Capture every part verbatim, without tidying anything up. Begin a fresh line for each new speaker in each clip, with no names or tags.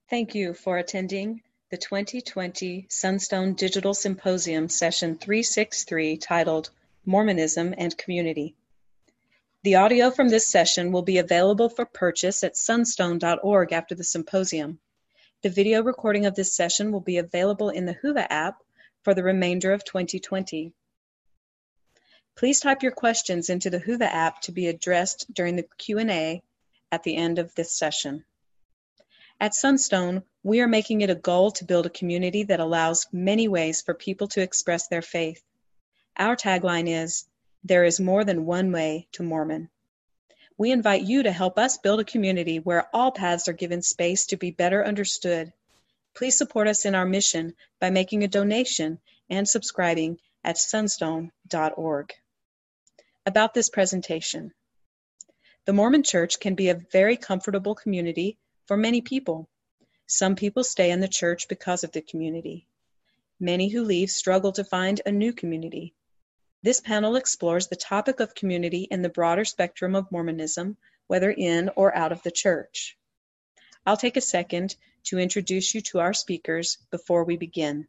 Thank you for attending the twenty twenty Sunstone Digital Symposium Session three sixty-three titled Mormonism and Community. The audio from this session will be available for purchase at sunstone dot org after the symposium. The video recording of this session will be available in the Whova app for the remainder of twenty twenty. Please type your questions into the Whova app to be addressed during the Q and A at the end of this session. At Sunstone, we are making it a goal to build a community that allows many ways for people to express their faith. Our tagline is, "There is more than one way to Mormon." We invite you to help us build a community where all paths are given space to be better understood. Please support us in our mission by making a donation and subscribing at sunstone dot org. About this presentation. The Mormon Church can be a very comfortable community for many people. Some people stay in the church because of the community. Many who leave struggle to find a new community. This panel explores the topic of community in the broader spectrum of Mormonism, whether in or out of the church. I'll take a second to introduce you to our speakers before we begin.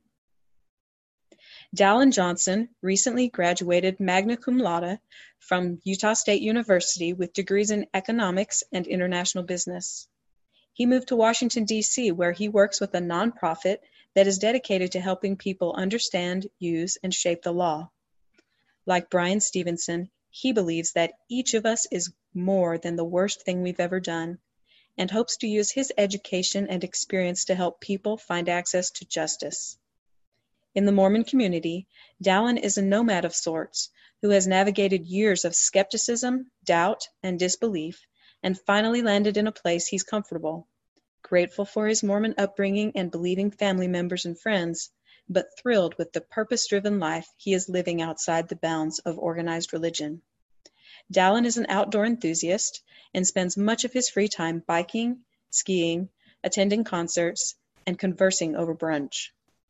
Dallin Johnson recently graduated magna cum laude from Utah State University with degrees in economics and international business. He moved to Washington, D C, where he works with a nonprofit that is dedicated to helping people understand, use, and shape the law. Like Brian Stevenson, he believes that each of us is more than the worst thing we've ever done, and hopes to use his education and experience to help people find access to justice. In the Mormon community, Dallin is a nomad of sorts who has navigated years of skepticism, doubt, and disbelief, and finally landed in a place he's comfortable, grateful for his Mormon upbringing and believing family members and friends, but thrilled with the purpose-driven life he is living outside the bounds of organized religion. Dallin is an outdoor enthusiast and spends much of his free time biking, skiing, attending concerts, and conversing over brunch.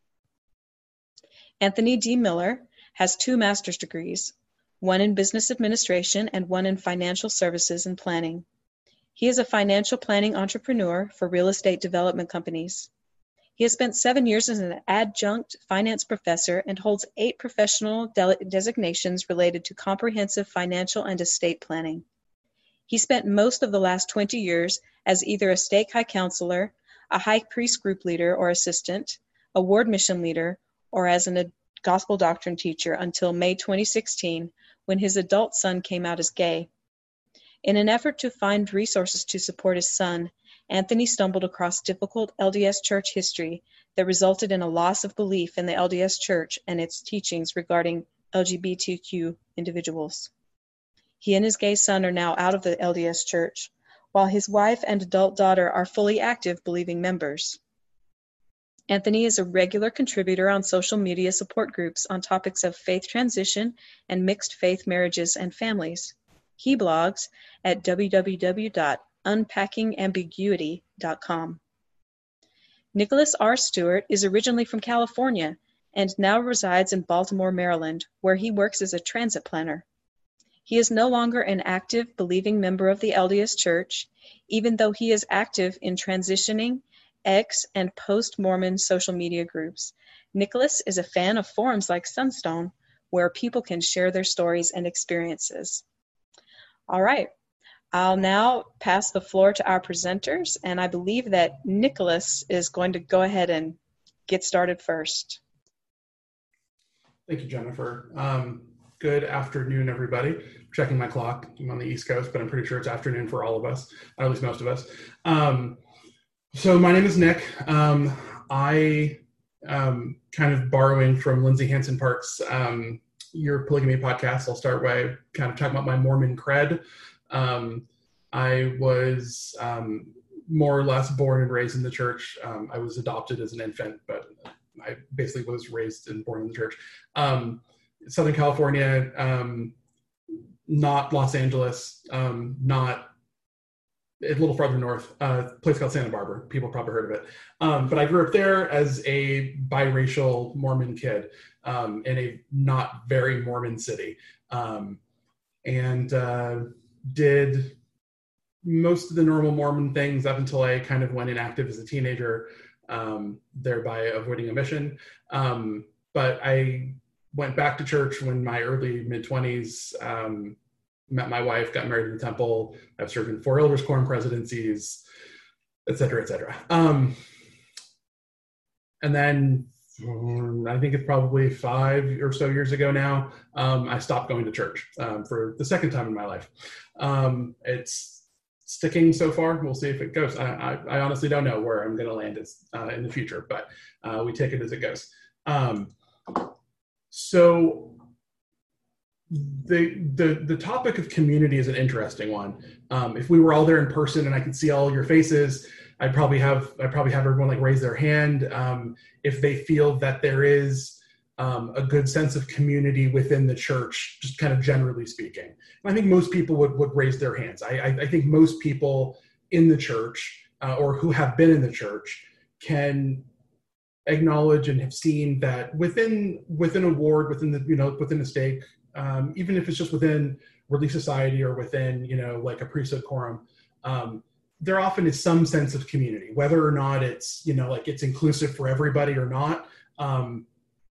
Anthony D. Miller has two master's degrees, one in business administration and one in financial services and planning. He is a financial planning entrepreneur for real estate development companies. He has spent seven years as an adjunct finance professor and holds eight professional de- designations related to comprehensive financial and estate planning. He spent most of the last twenty years as either a stake high counselor, a high priest group leader or assistant, a ward mission leader, or as an, a gospel doctrine teacher until May twenty sixteen, when his adult son came out as gay. In an effort to find resources to support his son, Anthony stumbled across difficult L D S church history that resulted in a loss of belief in the L D S church and its teachings regarding L G B T Q individuals. He and his gay son are now out of the L D S church, while his wife and adult daughter are fully active believing members. Anthony is a regular contributor on social media support groups on topics of faith transition and mixed faith marriages and families. He blogs at w w w dot unpacking ambiguity dot com. Nicholas R. Stewart is originally from California and now resides in Baltimore, Maryland, where he works as a transit planner. He is no longer an active, believing member of the L D S Church, even though he is active in transitioning, ex- and post-Mormon social media groups. Nicholas is a fan of forums like Sunstone, where people can share their stories and experiences. All right, I'll now pass the floor to our presenters, and I believe that Nicholas is going to go ahead and get started first.
Thank you, Jennifer. Um, good afternoon, everybody. Checking my clock. I'm on the East Coast, but I'm pretty sure it's afternoon for all of us, or at least most of us. Um, so my name is Nick. Um, I, um, kind of borrowing from Lindsay Hansen Park's um, Your Polygamy podcast, I'll start by kind of talking about my Mormon cred. Um, I was um, more or less born and raised in the church. Um, I was adopted as an infant, but I basically was raised and born in the church. Um, Southern California, um, not Los Angeles, um, not a little farther north, uh, a place called Santa Barbara. People probably heard of it. Um, but I grew up there as a biracial Mormon kid um, in a not very Mormon city. Um, and uh, did most of the normal Mormon things up until I kind of went inactive as a teenager, um, thereby avoiding a mission. Um, but I went back to church when my early mid-twenties, um, met my wife, got married in the temple. I've served in four elders quorum presidencies, et cetera, et cetera. Um, and then um, I think it's probably five or so years ago now, um, I stopped going to church um, for the second time in my life. Um, it's sticking so far. We'll see if it goes. I, I, I honestly don't know where I'm going to land as, uh, in the future, but uh, we take it as it goes. Um, so the, the, the topic of community is an interesting one. Um, if we were all there in person and I could see all your faces, I'd probably have, I'd probably have everyone like raise their hand um, if they feel that there is um, a good sense of community within the church, just kind of generally speaking. And I think most people would, would raise their hands. I, I, I think most people in the church uh, or who have been in the church can acknowledge and have seen that within within a ward, within the, you know, within a stake, um, even if it's just within Relief Society or within, you know, like a priesthood quorum, um, there often is some sense of community, whether or not it's, you know, like it's inclusive for everybody or not, um,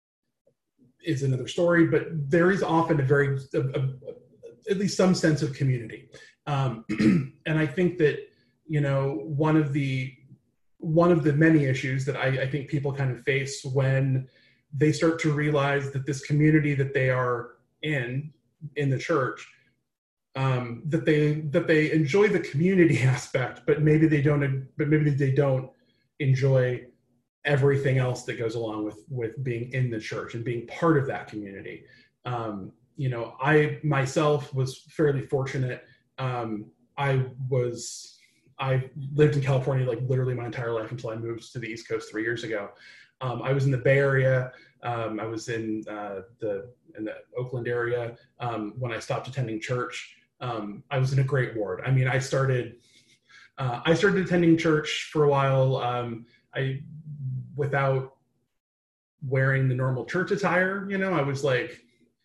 is another story, but there is often a very, a, a, at least some sense of community. Um, and I think that, you know, one of the, one of the many issues that I, I think people kind of face when they start to realize that this community that they are in, in the church, um, that they, that they enjoy the community aspect, but maybe they don't, but maybe they don't enjoy everything else that goes along with, with being in the church and being part of that community. Um, you know, I myself was fairly fortunate. Um, I was, I lived in California like literally my entire life until I moved to the East Coast three years ago. Um, I was in the Bay Area. Um, I was in uh, the in the Oakland area um, when I stopped attending church. Um, I was in a great ward. I mean, I started uh, I started attending church for a while. Um, I without wearing the normal church attire. You know, I was like.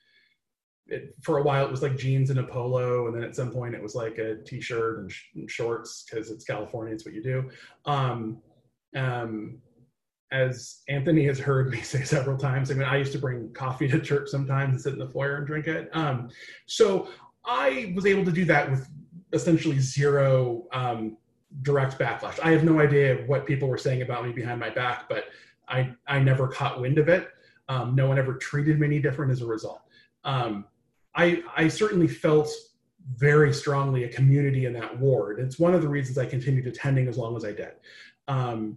It, for a while, it was like jeans and a polo, and then at some point, it was like a t-shirt and, sh- and shorts because it's California. It's what you do. Um, um, as Anthony has heard me say several times, I mean, I used to bring coffee to church sometimes and sit in the foyer and drink it. Um, so I was able to do that with essentially zero um, direct backlash. I have no idea what people were saying about me behind my back, but I I never caught wind of it. Um, no one ever treated me any different as a result. Um, I, I certainly felt very strongly a community in that ward. It's one of the reasons I continued attending as long as I did. Um,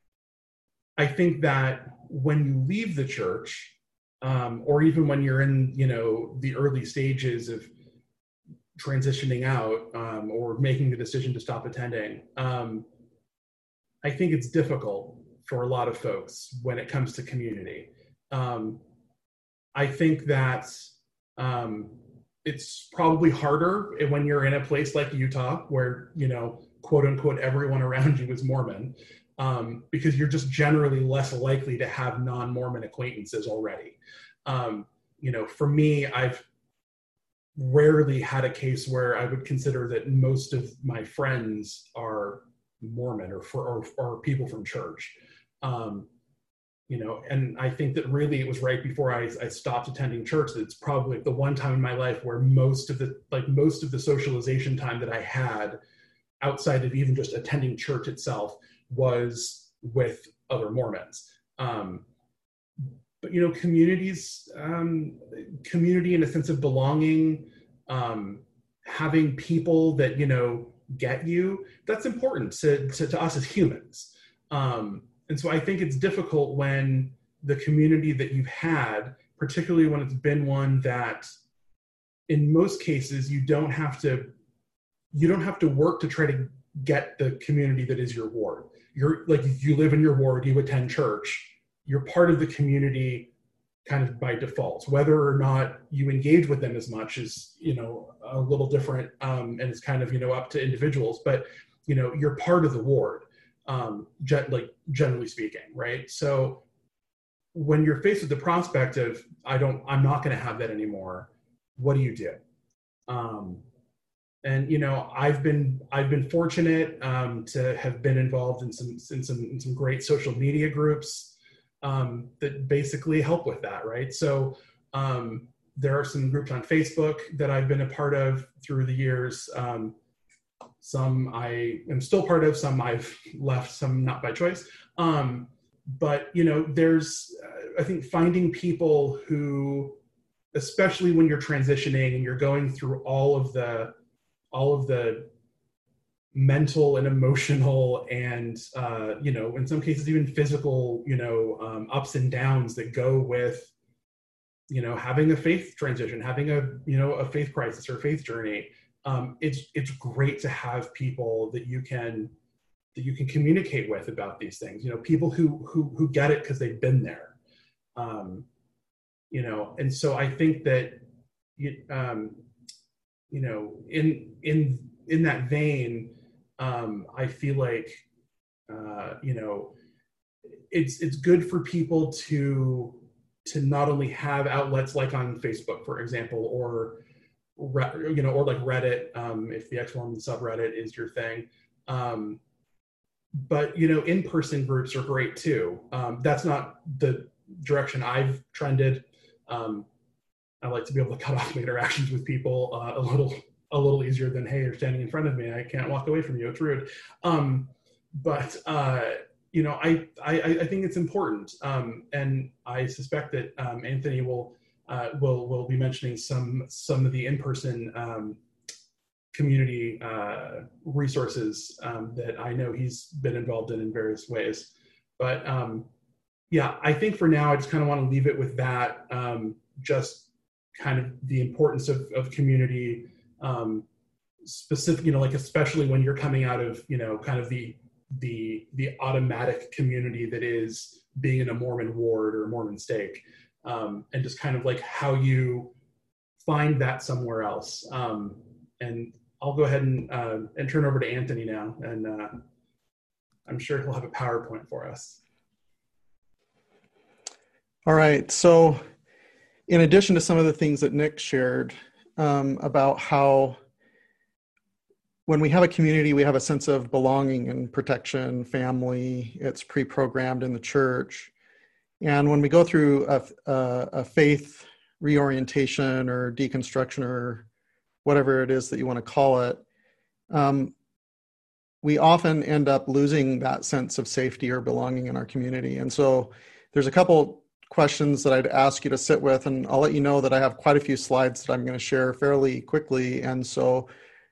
I think that when you leave the church, um, or even when you're in, you know, the early stages of transitioning out um, or making the decision to stop attending, um, I think it's difficult for a lot of folks when it comes to community. Um, I think that Um, it's probably harder when you're in a place like Utah where, you know, quote unquote, everyone around you is Mormon, um, because you're just generally less likely to have non-Mormon acquaintances already. Um, you know, for me, I've rarely had a case where I would consider that most of my friends are Mormon or, for, or, or people from church. Um, You know, and I think that really it was right before I, I stopped attending church that it's probably the one time in my life where most of the, like most of the socialization time that I had outside of even just attending church itself was with other Mormons. Um, but, you know, communities, um, community in a sense of belonging, um, having people that, you know, get you, that's important to, to, to us as humans. Um, And so I think it's difficult when the community that you've had, particularly when it's been one that in most cases, you don't have to, you don't have to work to try to get the community that is your ward. You're like, if you live in your ward, you attend church, you're part of the community kind of by default. Whether or not you engage with them as much is, you know, a little different, um, and it's kind of, you know, up to individuals, but, you know, you're part of the ward. Um, gen- like generally speaking, right? So when you're faced with the prospect of, I don't, I'm not going to have that anymore, what do you do? Um, and you know, I've been I've been fortunate um, to have been involved in some in some in some great social media groups um, that basically help with that, right? So um, there are some groups on Facebook that I've been a part of through the years. Um, some I am still part of, some I've left, some not by choice. Um, but you know, there's uh, I think finding people who, especially when you're transitioning and you're going through all of the all of the mental and emotional and uh, you know, in some cases even physical, you know, um, ups and downs that go with, you know, having a faith transition, having a, you know, a faith crisis or faith journey. Um, it's it's great to have people that you can that you can communicate with about these things. You know, people who who who get it because they've been there. Um, you know, and so I think that you um, you know, in in in that vein, um, I feel like uh, you know, it's it's good for people to to not only have outlets like on Facebook, for example, or you know, or like Reddit, um, if the Ex-Mormon subreddit is your thing. Um, but, you know, in-person groups are great too. Um, that's not the direction I've trended. Um, I like to be able to cut off my interactions with people uh, a little a little easier than, hey, you're standing in front of me, I can't walk away from you, it's rude. Um, but, uh, you know, I, I, I think it's important. Um, and I suspect that um, Anthony will Uh, we'll we'll be mentioning some some of the in-person um, community uh, resources um, that I know he's been involved in in various ways. But um, yeah, I think for now I just kind of want to leave it with that. Um, just kind of the importance of of community, um, specific, you know, like especially when you're coming out of, you know, kind of the the the automatic community that is being in a Mormon ward or a Mormon stake. Um, and just kind of like how you find that somewhere else. Um, and I'll go ahead and, uh, and turn over to Anthony now, and uh, I'm sure he'll have a PowerPoint for us.
All right, so in addition to some of the things that Nick shared um, about how when we have a community, we have a sense of belonging and protection, family, it's pre-programmed in the church. And when we go through a, a, a faith reorientation or deconstruction or whatever it is that you want to call it, um, we often end up losing that sense of safety or belonging in our community. And so there's a couple questions that I'd ask you to sit with, and I'll let you know that I have quite a few slides that I'm going to share fairly quickly. And so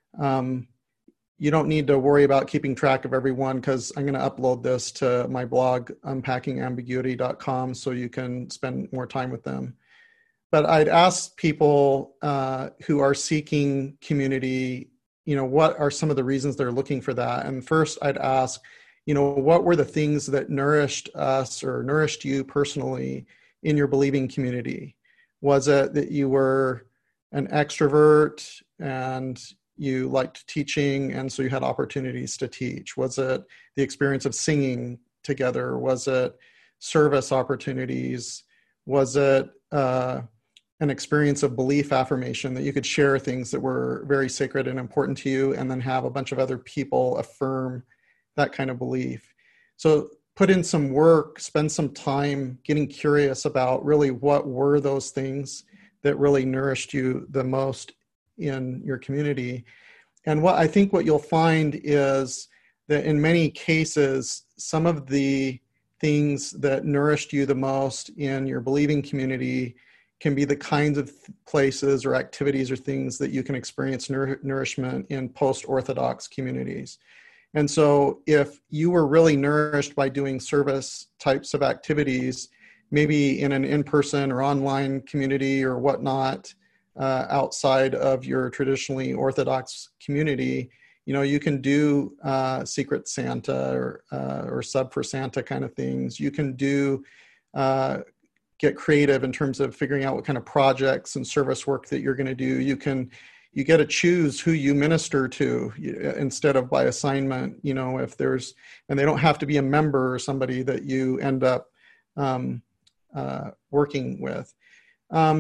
um, you don't need to worry about keeping track of everyone, because I'm going to upload this to my blog, unpacking ambiguity dot com, so you can spend more time with them. But I'd ask people uh, who are seeking community, you know, what are some of the reasons they're looking for that? And first I'd ask, you know, what were the things that nourished us or nourished you personally in your believing community? Was it that you were an extrovert and you liked teaching, and so you had opportunities to teach? Was it the experience of singing together? Was it service opportunities? Was it uh, an experience of belief affirmation, that you could share things that were very sacred and important to you, and then have a bunch of other people affirm that kind of belief? So put in some work, spend some time getting curious about really what were those things that really nourished you the most in your community. And what I think what you'll find is that in many cases, some of the things that nourished you the most in your believing community can be the kinds of places or activities or things that you can experience nour- nourishment in post-Orthodox communities. And so if you were really nourished by doing service types of activities, maybe in an in-person or online community or whatnot, uh, outside of your traditionally Orthodox community, you know, you can do uh, Secret Santa or, uh, or Sub for Santa kind of things. You can do, uh, get creative in terms of figuring out what kind of projects and service work that you're going to do. You can, you get to choose who you minister to instead of by assignment, you know, if there's, and they don't have to be a member or somebody that you end up um, uh, working with. Um,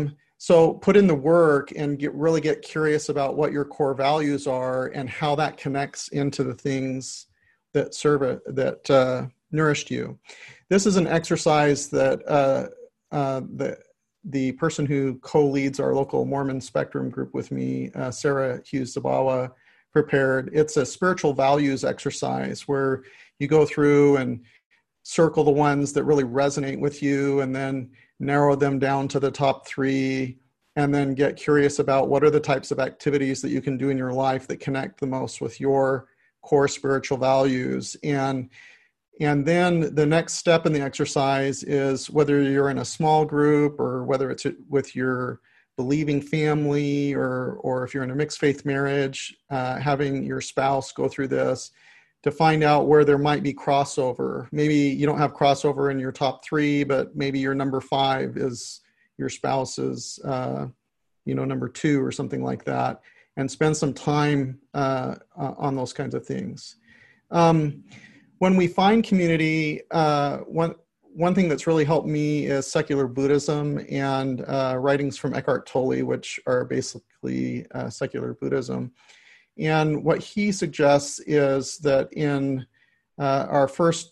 So put in the work and get really get curious about what your core values are and how that connects into the things that serve it, that uh, nourished you. This is an exercise that uh, uh, the the person who co-leads our local Mormon Spectrum group with me, uh, Sarah Hughes Zabawa, prepared. It's a spiritual values exercise where you go through and circle the ones that really resonate with you and then narrow them down to the top three, and then get curious about what are the types of activities that you can do in your life that connect the most with your core spiritual values. And And then the next step in the exercise is, whether you're in a small group or whether it's with your believing family, or or if you're in a mixed faith marriage, uh, having your spouse go through this to find out where there might be crossover. Maybe you don't have crossover in your top three, but maybe your number five is your spouse's, uh, you know, number two or something like that, and spend some time uh, on those kinds of things. Um, When we find community, uh, one one thing that's really helped me is secular Buddhism and uh, writings from Eckhart Tolle, which are basically uh, secular Buddhism. And what he suggests is that in uh, our first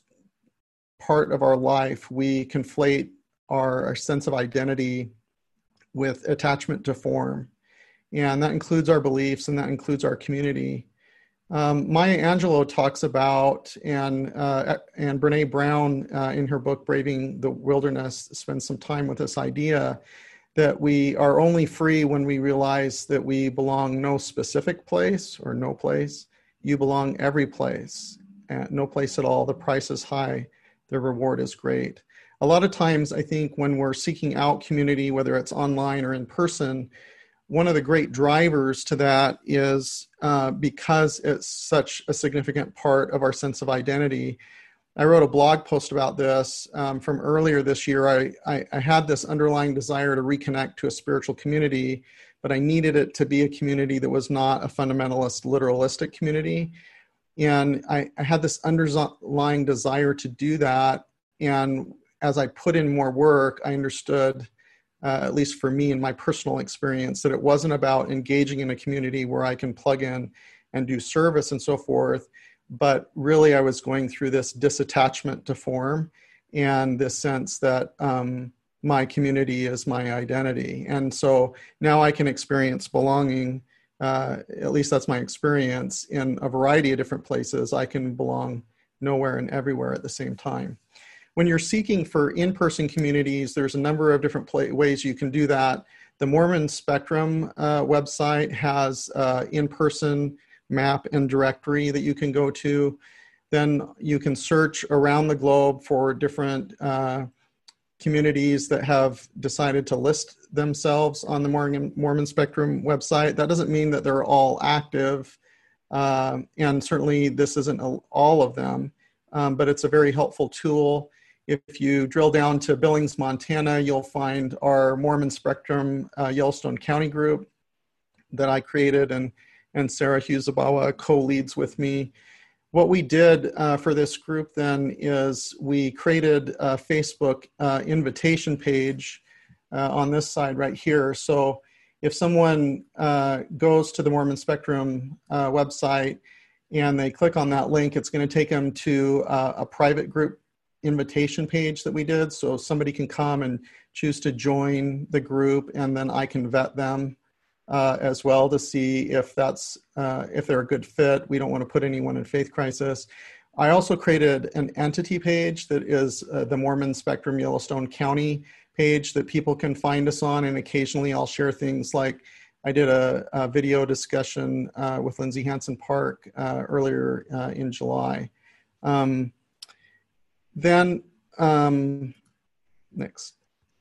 part of our life, we conflate our, our sense of identity with attachment to form. And that includes our beliefs, and that includes our community. Um, Maya Angelou talks about, and uh, and Brene Brown uh, in her book Braving the Wilderness spends some time with this idea that we are only free when we realize that we belong no specific place or no place. You belong every place, and no place at all. The price is high, the reward is great. A lot of times, I think when we're seeking out community, whether it's online or in person, one of the great drivers to that is uh, because it's such a significant part of our sense of identity. I wrote a blog post about this um, from earlier this year. I, I, I had this underlying desire to reconnect to a spiritual community, but I needed it to be a community that was not a fundamentalist, literalistic community. And I, I had this underlying desire to do that. And as I put in more work, I understood, Uh, at least for me in my personal experience, that it wasn't about engaging in a community where I can plug in and do service and so forth, but really I was going through this disattachment to form and this sense that um, my community is my identity. And so now I can experience belonging, uh, at least that's my experience, in a variety of different places. I can belong nowhere and everywhere at the same time. When you're seeking for in-person communities, there's a number of different play- ways you can do that. The Mormon Spectrum uh, website has uh, in-person map and directory that you can go to. Then you can search around the globe for different uh, communities that have decided to list themselves on the Mormon, Mormon Spectrum website. That doesn't mean that they're all active, uh, and certainly this isn't all of them, um, but it's a very helpful tool. If you drill down to Billings, Montana, you'll find our Mormon Spectrum uh, Yellowstone County group that I created, and, and Sarah Hughes Zabawa co-leads with me. What we did uh, for this group then is we created a Facebook uh, invitation page uh, on this side right here. So if someone uh, goes to the Mormon Spectrum uh, website and they click on that link, it's going to take them to uh, a private group invitation page that we did. So somebody can come and choose to join the group, and then I can vet them uh, as well to see if that's uh, if they're a good fit. We don't want to put anyone in faith crisis. I also created an entity page that is uh, the Mormon Spectrum Yellowstone County page that people can find us on, and occasionally I'll share things like I did a, a video discussion uh, with Lindsay Hansen Park uh, earlier uh, in July. Um, Then, um, next.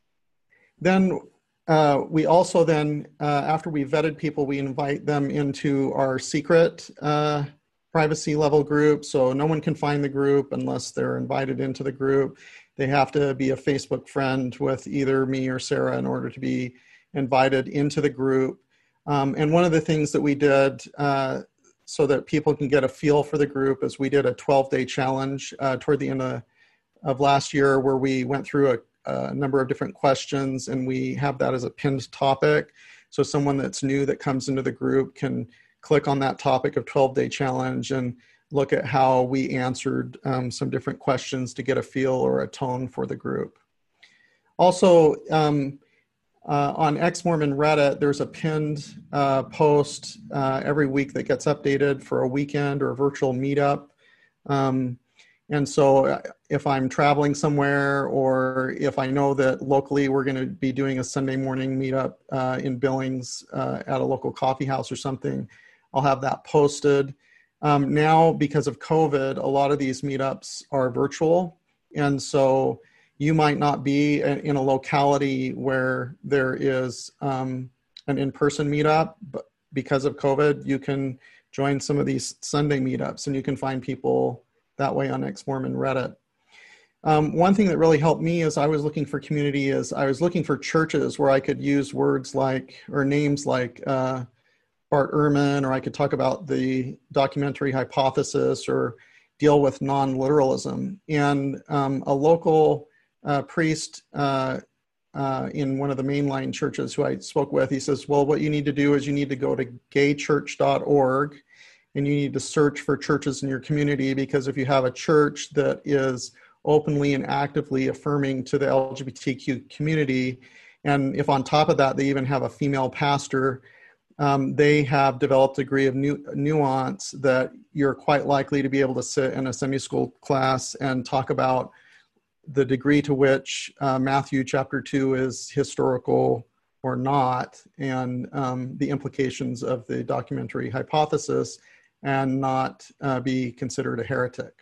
Then uh, we also then, uh, after we vetted people, we invite them into our secret uh, privacy level group. So no one can find the group unless they're invited into the group. They have to be a Facebook friend with either me or Sarah in order to be invited into the group. Um, and one of the things that we did uh, so that people can get a feel for the group is we did a twelve-day challenge uh, toward the end of of last year, where we went through a, a number of different questions, and we have that as a pinned topic. So someone that's new that comes into the group can click on that topic of twelve-day challenge and look at how we answered um, some different questions to get a feel or a tone for the group. Also, um, uh, on Ex-Mormon Reddit, there's a pinned uh, post uh, every week that gets updated for a weekend or a virtual meetup. Um, and so if I'm traveling somewhere, or if I know that locally we're going to be doing a Sunday morning meetup uh, in Billings uh, at a local coffee house or something, I'll have that posted. Um, now, because of COVID, a lot of these meetups are virtual. And so you might not be in a locality where there is um, an in-person meetup, but because of COVID, you can join some of these Sunday meetups, and you can find people that way on Ex-Mormon Reddit. Um, one thing that really helped me as I was looking for community is I was looking for churches where I could use words like, or names like uh, Bart Ehrman, or I could talk about the documentary hypothesis or deal with non-literalism. And um, a local uh, priest uh, uh, in one of the mainline churches who I spoke with, he says, well, what you need to do is you need to go to gay church dot org, and you need to search for churches in your community, because if you have a church that is openly and actively affirming to the L G B T Q community, and if on top of that they even have a female pastor, Um, they have developed a degree of nu- nuance that you're quite likely to be able to sit in a semi-school class and talk about the degree to which uh, Matthew chapter two is historical or not, and um, the implications of the documentary hypothesis, and not uh, be considered a heretic.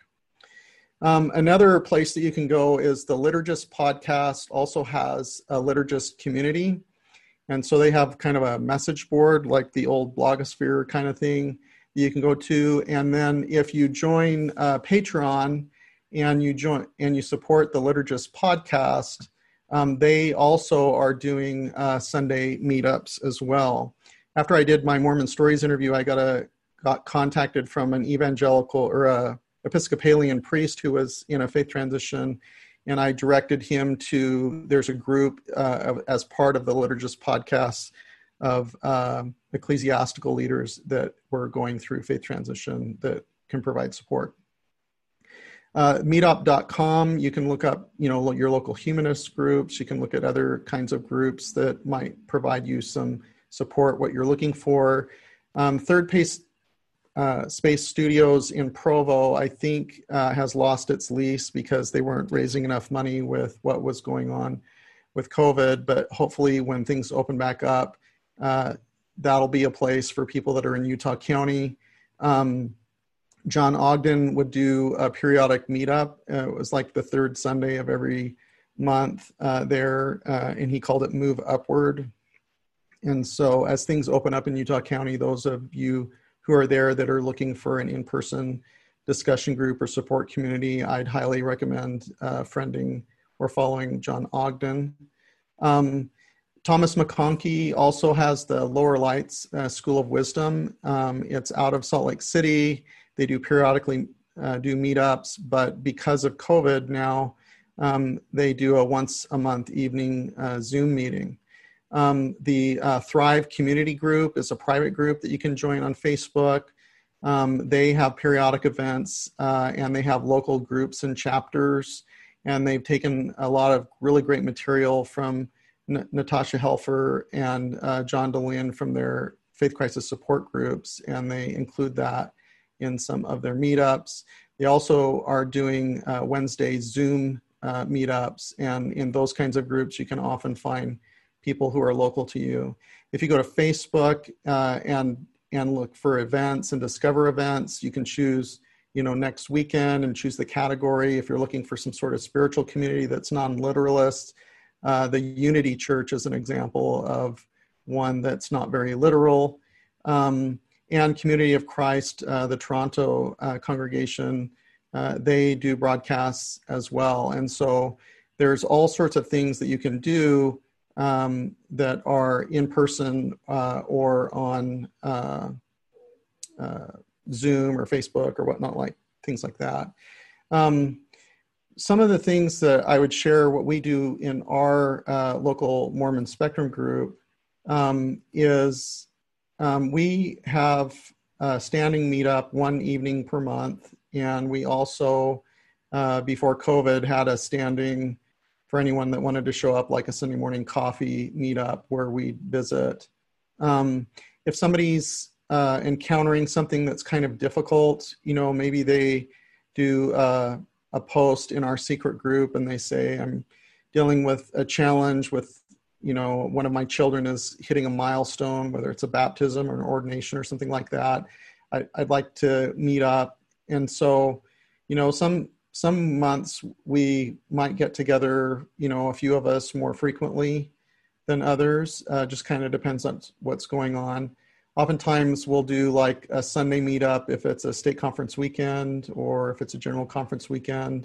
Um, another place that you can go is the Liturgist podcast also has a liturgist community. And so they have kind of a message board like the old blogosphere kind of thing that you can go to. And then if you join uh, Patreon and you join and you support the Liturgist podcast, um, they also are doing uh, Sunday meetups as well. After I did my Mormon Stories interview, I got a got contacted from an evangelical or a Episcopalian priest who was in a faith transition, and I directed him to, there's a group uh, of, as part of the Liturgist podcast of um, ecclesiastical leaders that were going through faith transition that can provide support. Uh, meetup dot com, you can look up, you know, your local humanist groups. You can look at other kinds of groups that might provide you some support, what you're looking for. Um, Third Pace Uh, Space Studios in Provo, I think, uh, has lost its lease because they weren't raising enough money with what was going on with COVID. But hopefully when things open back up, uh, that'll be a place for people that are in Utah County. Um, John Ogden would do a periodic meetup. Uh, it was like the third Sunday of every month uh, there, uh, and he called it Move Upward. And so as things open up in Utah County, those of you who are there that are looking for an in-person discussion group or support community, I'd highly recommend uh, friending or following John Ogden. Um, Thomas McConkie also has the Lower Lights uh, School of Wisdom. Um, it's out of Salt Lake City. They do periodically uh, do meetups, but because of COVID now, um, they do a once a month evening uh, Zoom meeting. Um, the uh, Thrive Community Group is a private group that you can join on Facebook. Um, they have periodic events uh, and they have local groups and chapters, and they've taken a lot of really great material from N- Natasha Helfer and uh, John DeLynn from their Faith Crisis support groups, and they include that in some of their meetups. They also are doing uh, Wednesday Zoom uh, meetups, and in those kinds of groups you can often find people who are local to you. If you go to Facebook uh, and and look for events and discover events, you can choose, you know, next weekend and choose the category. If you're looking for some sort of spiritual community that's non-literalist, uh, the Unity Church is an example of one that's not very literal. Um, and Community of Christ, uh, the Toronto uh, congregation, uh, they do broadcasts as well. And so there's all sorts of things that you can do Um, that are in person uh, or on uh, uh, Zoom or Facebook or whatnot, like things like that. Um, some of the things that I would share, what we do in our uh, local Mormon Spectrum group um, is um, we have a standing meetup one evening per month. And we also, uh, before COVID, had a standing for anyone that wanted to show up, like a Sunday morning coffee meetup where we visit. Um, if somebody's uh, encountering something that's kind of difficult, you know, maybe they do uh, a post in our secret group and they say, I'm dealing with a challenge with, you know, one of my children is hitting a milestone, whether it's a baptism or an ordination or something like that. I, I'd like to meet up. And so, you know, some Some months we might get together, you know, a few of us more frequently than others. Uh, just kind of depends on what's going on. Oftentimes we'll do like a Sunday meetup if it's a state conference weekend or if it's a general conference weekend.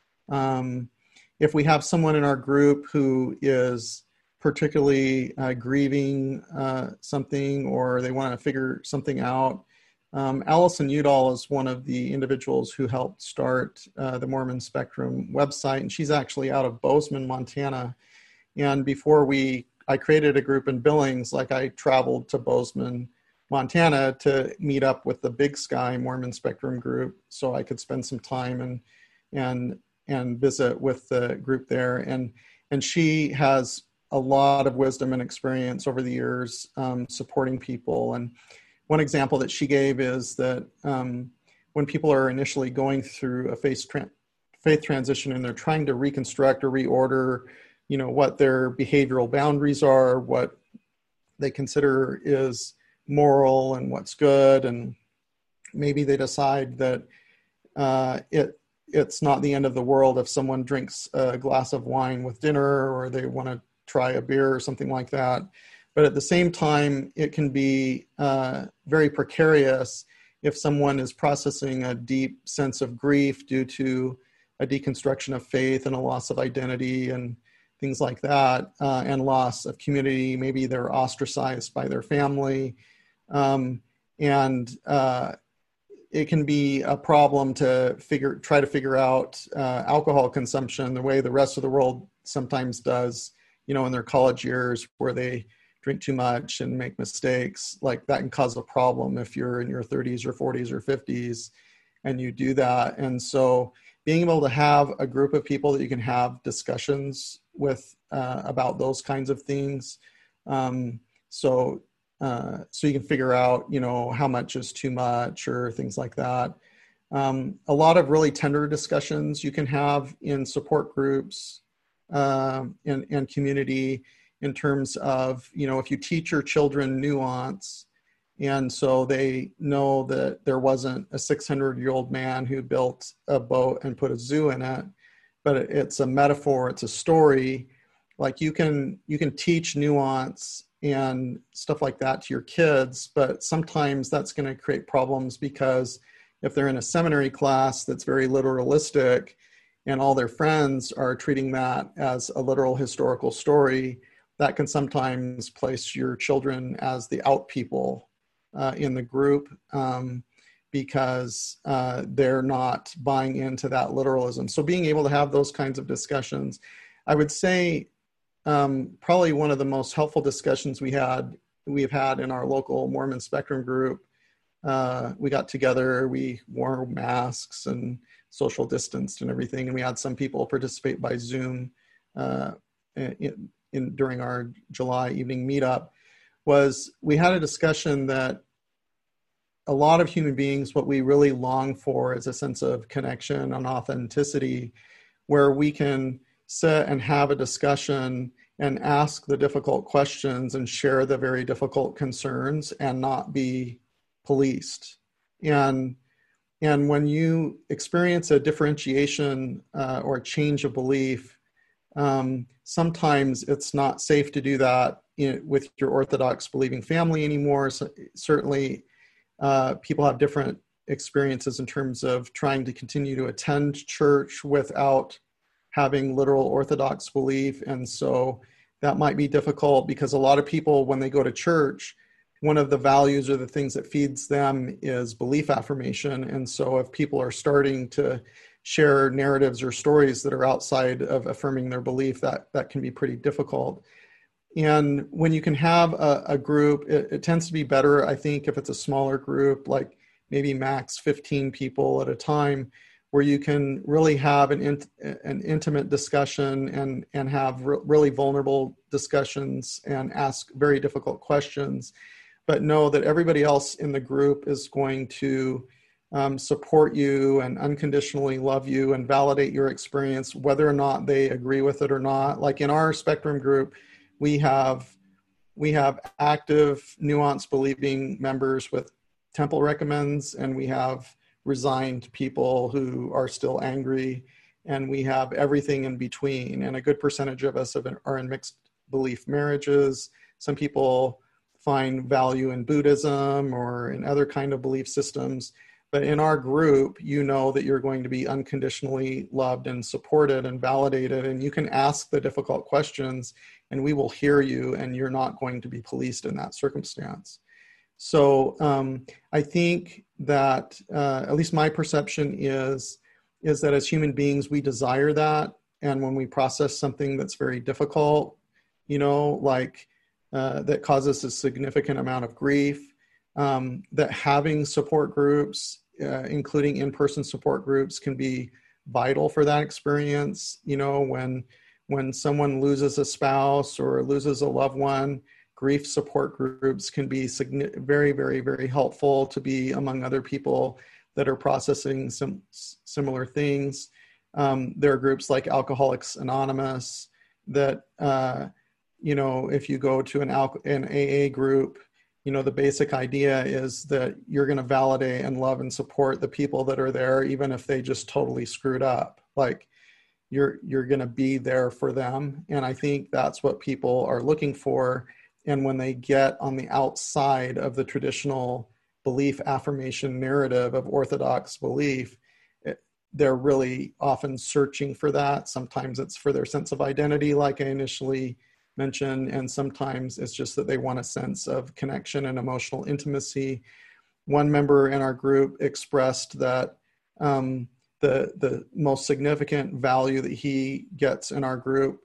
Um, if we have someone in our group who is particularly uh, grieving uh, something or they want to figure something out, Um, Allison Udall is one of the individuals who helped start uh, the Mormon Spectrum website, and she's actually out of Bozeman, Montana. And before we, I created a group in Billings, like I traveled to Bozeman, Montana to meet up with the Big Sky Mormon Spectrum group so I could spend some time and and and visit with the group there. And, and she has a lot of wisdom and experience over the years um, supporting people. And one example that she gave is that um, when people are initially going through a faith, tra- faith transition and they're trying to reconstruct or reorder, you know, what their behavioral boundaries are, what they consider is moral and what's good, and maybe they decide that uh, it it's not the end of the world if someone drinks a glass of wine with dinner or they want to try a beer or something like that. But at the same time, it can be uh, very precarious if someone is processing a deep sense of grief due to a deconstruction of faith and a loss of identity and things like that, uh, and loss of community. Maybe they're ostracized by their family. Um, and uh, it can be a problem to figure, try to figure out uh, alcohol consumption the way the rest of the world sometimes does, you know, in their college years where they drink too much and make mistakes. Like that can cause a problem if you're in your thirties or forties or fifties and you do that. And so being able to have a group of people that you can have discussions with uh, about those kinds of things. Um, so, uh, so you can figure out, you know, how much is too much or things like that. Um, a lot of really tender discussions you can have in support groups uh, and, and community, in terms of, you know, if you teach your children nuance, and so they know that there wasn't a six hundred year old man who built a boat and put a zoo in it, but it's a metaphor, it's a story. Like you can, you can teach nuance and stuff like that to your kids, but sometimes that's going to create problems because if they're in a seminary class that's very literalistic and all their friends are treating that as a literal historical story, that can sometimes place your children as the out people uh, in the group um, because uh, they're not buying into that literalism. So being able to have those kinds of discussions, I would say um, probably one of the most helpful discussions we had, we've had in our local Mormon Spectrum group. Uh, we got together, we wore masks and social distanced and everything, and we had some people participate by Zoom uh, in, in during our July evening meetup. Was we had a discussion that a lot of human beings, what we really long for is a sense of connection and authenticity, where we can sit and have a discussion and ask the difficult questions and share the very difficult concerns and not be policed. And, and when you experience a differentiation uh, or a change of belief, um, sometimes it's not safe to do that in, with your Orthodox believing family anymore. So certainly uh, people have different experiences in terms of trying to continue to attend church without having literal Orthodox belief. And so that might be difficult because a lot of people, when they go to church, one of the values or the things that feeds them is belief affirmation. And so if people are starting to share narratives or stories that are outside of affirming their belief, that, that can be pretty difficult. And when you can have a, a group, it, it tends to be better, I think, if it's a smaller group, like maybe max fifteen people at a time, where you can really have an, in, an intimate discussion and, and have re- really vulnerable discussions and ask very difficult questions, but know that everybody else in the group is going to um, support you and unconditionally love you and validate your experience, whether or not they agree with it or not. Like in our Spectrum group, we have we have active, nuanced believing members with Temple recommends, and we have resigned people who are still angry, and we have everything in between. And a good percentage of us have been, are in mixed belief marriages. Some people find value in Buddhism or in other kind of belief systems. But in our group, you know that you're going to be unconditionally loved and supported and validated, and you can ask the difficult questions and we will hear you, and you're not going to be policed in that circumstance. So um, I think that, uh, at least my perception is, is that as human beings, we desire that. And when we process something that's very difficult, you know, like uh, that causes a significant amount of grief, um, that having support groups, uh, including in-person support groups, can be vital for that experience. You know, when, when someone loses a spouse or loses a loved one, grief support groups can be very, very, very helpful to be among other people that are processing some similar things. Um, there are groups like Alcoholics Anonymous that, uh, you know, if you go to an, al- an A A group, you know, the basic idea is that you're going to validate and love and support the people that are there, even if they just totally screwed up. Like, you're, you're going to be there for them. And I think that's what people are looking for. And when they get on the outside of the traditional belief affirmation narrative of Orthodox belief, it, they're really often searching for that. Sometimes it's for their sense of identity, like I initially mentioned, and sometimes it's just that they want a sense of connection and emotional intimacy. One member in our group expressed that um, the, the most significant value that he gets in our group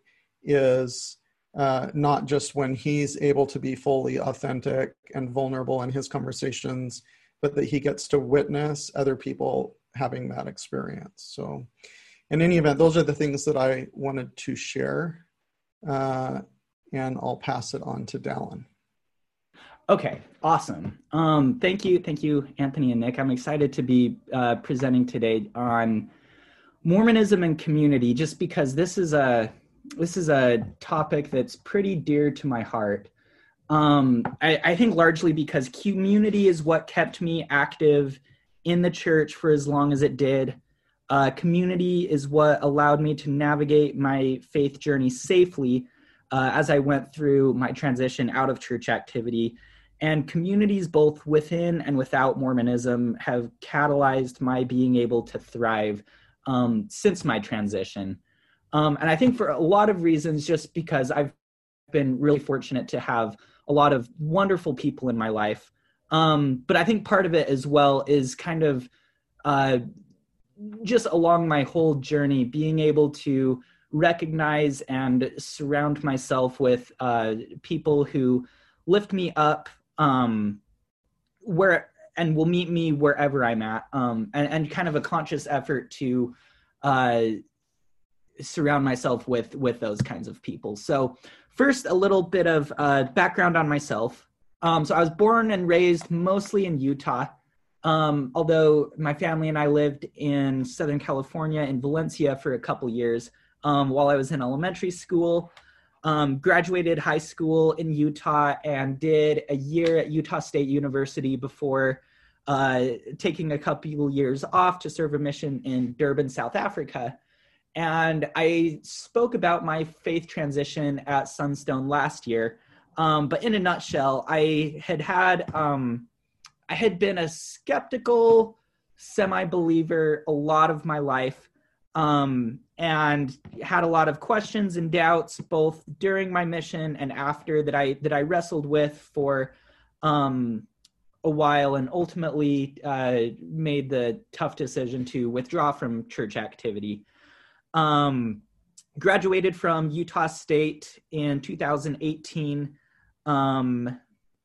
is Uh, not just when he's able to be fully authentic and vulnerable in his conversations, but that he gets to witness other people having that experience. So in any event, those are the things that I wanted to share. Uh, and I'll pass it on to Dallin.
Okay, awesome. Um, thank you. Thank you, Anthony and Nick. I'm excited to be uh, presenting today on Mormonism and community, just because this is a This is a topic that's pretty dear to my heart. Um, I, I think largely because community is what kept me active in the church for as long as it did. Uh, community is what allowed me to navigate my faith journey safely uh, as I went through my transition out of church activity. And communities both within and without Mormonism have catalyzed my being able to thrive um, since my transition. Um, and I think for a lot of reasons, just because I've been really fortunate to have a lot of wonderful people in my life. Um, but I think part of it as well is kind of uh, just along my whole journey, being able to recognize and surround myself with uh, people who lift me up um, where and will meet me wherever I'm at, um, and, and kind of a conscious effort to uh, surround myself with with those kinds of people. So first, a little bit of uh, background on myself. Um, so I was born and raised mostly in Utah, um, although my family and I lived in Southern California, in Valencia, for a couple years um, while I was in elementary school. Um, graduated high school in Utah and did a year at Utah State University before uh, taking a couple years off to serve a mission in Durban, South Africa. And I spoke about my faith transition at Sunstone last year. Um, but in a nutshell, I had had, um, I had been a skeptical semi-believer a lot of my life, um, and had a lot of questions and doubts both during my mission and after that I that I wrestled with for um, a while and ultimately uh, made the tough decision to withdraw from church activity. Um, graduated from Utah State in two thousand eighteen. Um,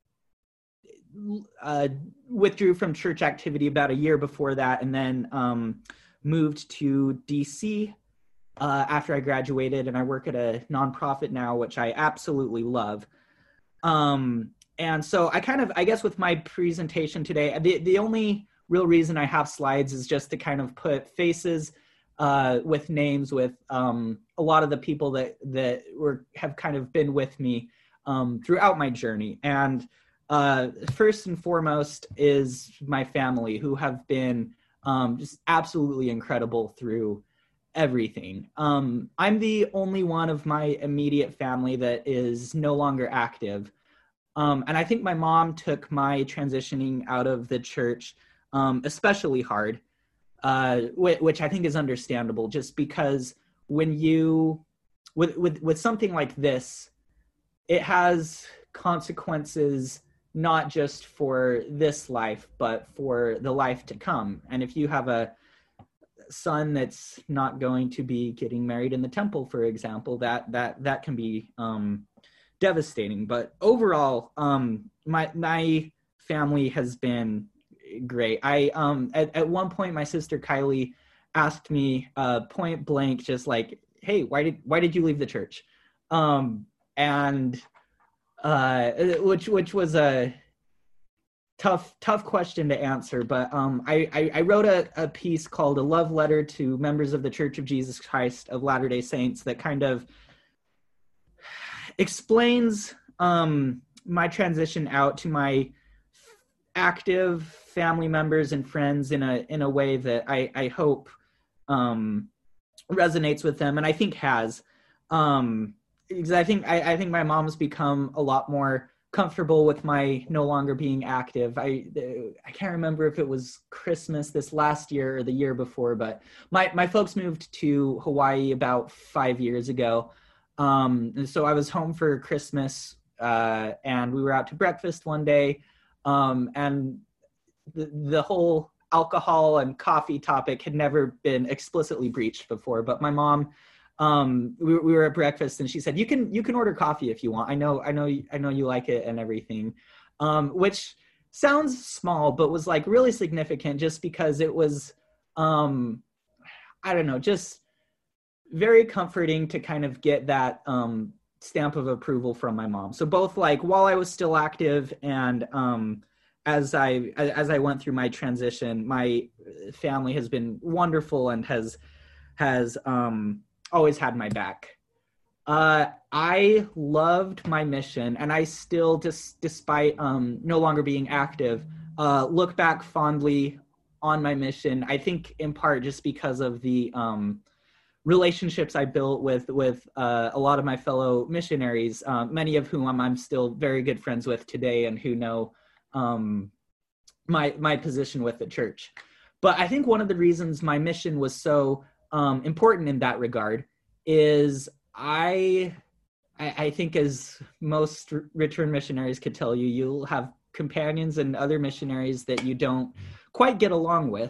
uh, withdrew from church activity about a year before that, and then um, moved to D C uh, after I graduated, and I work at a nonprofit now, which I absolutely love. Um, and so I kind of, I guess with my presentation today, the, the only real reason I have slides is just to kind of put faces uh, with names with um, a lot of the people that, that were have kind of been with me um, throughout my journey. And uh, first and foremost is my family, who have been um, just absolutely incredible through everything. Um, I'm the only one of my immediate family that is no longer active. Um, and I think my mom took my transitioning out of the church um, especially hard, uh, which, which I think is understandable, just because when you, with, with, with something like this, it has consequences not just for this life, but for the life to come. And if you have a son that's not going to be getting married in the temple, for example, that that that can be um, devastating. But overall, um, my my family has been great. I um, at, at one point, my sister Kylie asked me uh, point blank, just like, "Hey, why did why did you leave the church?" Um, and uh, which which was a tough tough question to answer. But um, I, I I wrote a, a piece called "A Love Letter to Members of the Church of Jesus Christ of Latter-day Saints" that kind of explains um, my transition out to my active family members and friends in a in a way that I I hope um, resonates with them, and I think has. Um, because I think I, I think my mom's become a lot more comfortable with my no longer being active. I I can't remember if it was Christmas this last year or the year before, but my my folks moved to Hawaii about five years ago. Um, and so I was home for Christmas, uh, and we were out to breakfast one day, um, and the the whole alcohol and coffee topic had never been explicitly breached before. But my mom, um, we, we were at breakfast, and she said, "You can you can order coffee if you want. I know I know I know you like it and everything," um, which sounds small, but was like really significant, just because it was, um, I don't know, just very comforting to kind of get that um, stamp of approval from my mom. So both like while I was still active and um, as I as I went through my transition, my family has been wonderful and has has um, always had my back. Uh, I loved my mission, and I still, just despite um, no longer being active, uh, look back fondly on my mission. I think in part just because of the um, relationships I built with with uh, a lot of my fellow missionaries, uh, many of whom I'm, I'm still very good friends with today, and who know um, my my position with the church. But I think one of the reasons my mission was so um, important in that regard is I, I I think, as most return missionaries could tell you, you'll have companions and other missionaries that you don't quite get along with.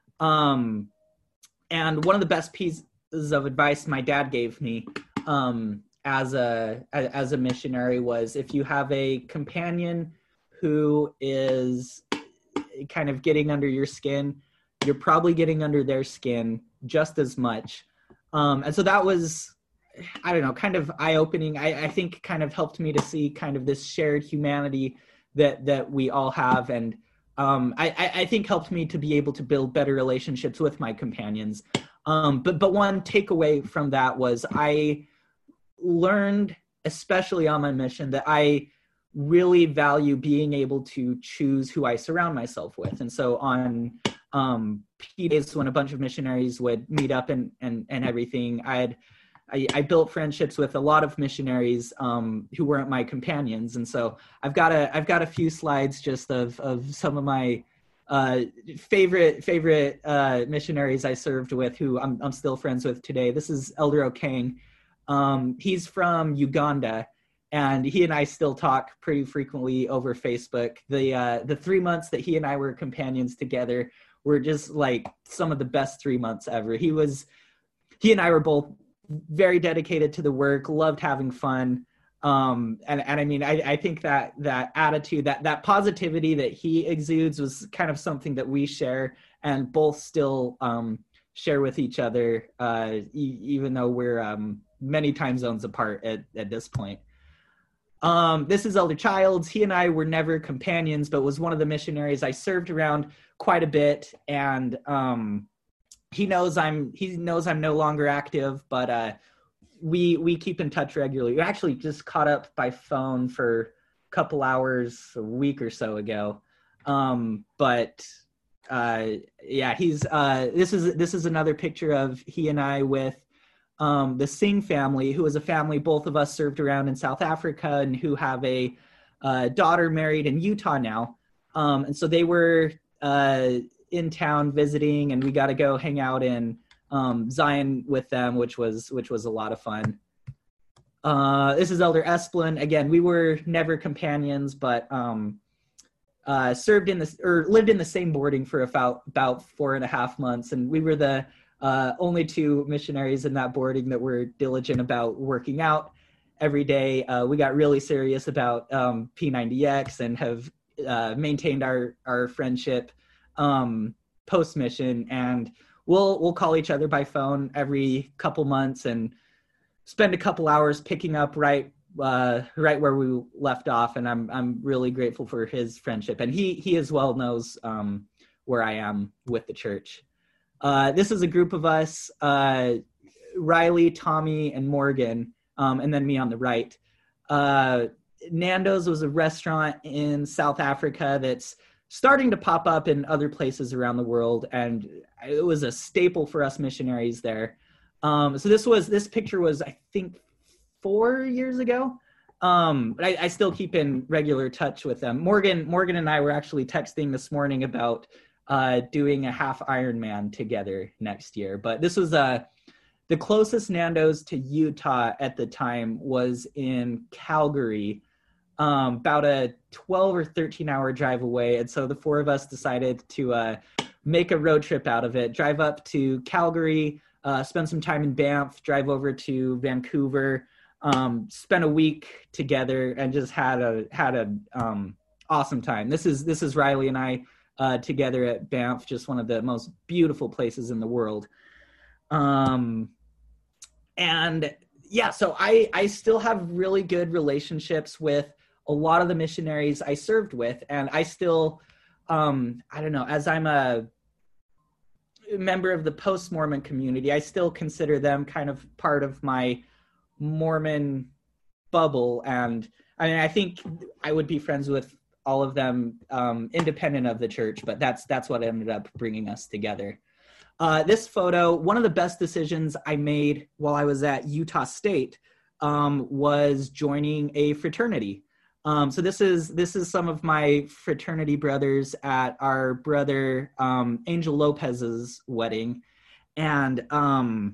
Um, and one of the best pieces of advice my dad gave me um, as a as a missionary was, if you have a companion who is kind of getting under your skin, you're probably getting under their skin just as much. Um, and so that was, I don't know, kind of eye-opening. I, I think kind of helped me to see kind of this shared humanity that that we all have. And um, I, I think helped me to be able to build better relationships with my companions. Um, but but one takeaway from that was I learned, especially on my mission, that I really value being able to choose who I surround myself with. And so on um, P days, when a bunch of missionaries would meet up and and, and everything, I'd I, I built friendships with a lot of missionaries um, who weren't my companions. And so I've got a I've got a few slides just of of some of my Uh, favorite favorite uh, missionaries I served with, who I'm I'm still friends with today. This is Elder Okang. Um, he's from Uganda, and he and I still talk pretty frequently over Facebook. The uh, the three months that he and I were companions together were just like some of the best three months ever. He was, he and I were both very dedicated to the work, loved having fun. Um, and, and I mean, I, I think that that attitude, that, that positivity that he exudes was kind of something that we share and both still um, share with each other, uh, e- even though we're um, many time zones apart at, at this point. Um, this is Elder Childs. He and I were never companions, but was one of the missionaries I served around quite a bit. And um, he knows I'm he knows I'm no longer active, but uh, we we keep in touch regularly. We actually just caught up by phone for a couple hours a week or so ago. Um, but uh, yeah, he's uh, this is this is another picture of he and I with Um, the Singh family, who is a family both of us served around in South Africa and who have a uh, daughter married in Utah now. Um, and so they were uh, in town visiting, and we got to go hang out in um, Zion with them, which was which was a lot of fun. Uh, this is Elder Esplin. Again, we were never companions, but um, uh, served in the or lived in the same boarding for about about four and a half months, and we were the Uh, only two missionaries in that boarding that were diligent about working out every day. Uh, we got really serious about um, P ninety X and have uh, maintained our our friendship um, post mission. And we'll we'll call each other by phone every couple months and spend a couple hours picking up right uh, right where we left off. And I'm I'm really grateful for his friendship. And he he as well knows um, where I am with the church. Uh, this is a group of us, uh, Riley, Tommy, and Morgan, um, and then me on the right. Uh, Nando's was a restaurant in South Africa that's starting to pop up in other places around the world, and it was a staple for us missionaries there. Um, so this was this picture was, I think, four years ago, um, but I, I still keep in regular touch with them. Morgan, Morgan and I were actually texting this morning about Uh, doing a half Ironman together next year. But this was uh, the closest Nando's to Utah at the time was in Calgary, um, about a twelve or thirteen hour drive away. And so the four of us decided to uh, make a road trip out of it, drive up to Calgary, uh, spend some time in Banff, drive over to Vancouver, um, spent a week together and just had a, had a um, awesome time. This is, this is Riley and I Uh, together at Banff, just one of the most beautiful places in the world. Um, and yeah, so I, I still have really good relationships with a lot of the missionaries I served with. And I still, um, I don't know, as I'm a member of the post-Mormon community, I still consider them kind of part of my Mormon bubble. And I mean, I think I would be friends with all of them um, independent of the church, but that's that's what ended up bringing us together. Uh, this photo, one of the best decisions I made while I was at Utah State um, was joining a fraternity. Um, so this is this is some of my fraternity brothers at our brother um, Angel Lopez's wedding, and um,